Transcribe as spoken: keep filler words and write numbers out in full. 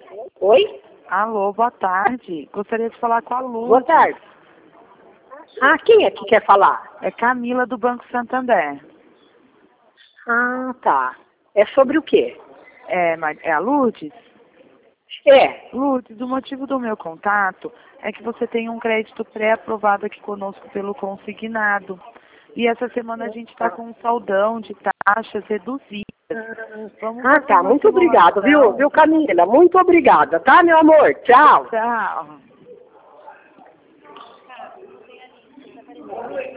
Oi? Alô, boa tarde. Gostaria de falar com a Lu. Boa tarde. Ah, quem é que quer falar? É Camila do Banco Santander. Ah, tá. É sobre o quê? É, Ma- é a Lourdes? É. Lourdes, o motivo do meu contato é que você tem um crédito pré-aprovado aqui conosco pelo consignado. E essa semana a gente está com um saldão de taxas reduzidas. Vamos Ah, fazer tá. uma Muito obrigado, viu? simulação. Viu, Camila? Muito obrigada, tá, meu amor? Tchau. Tchau.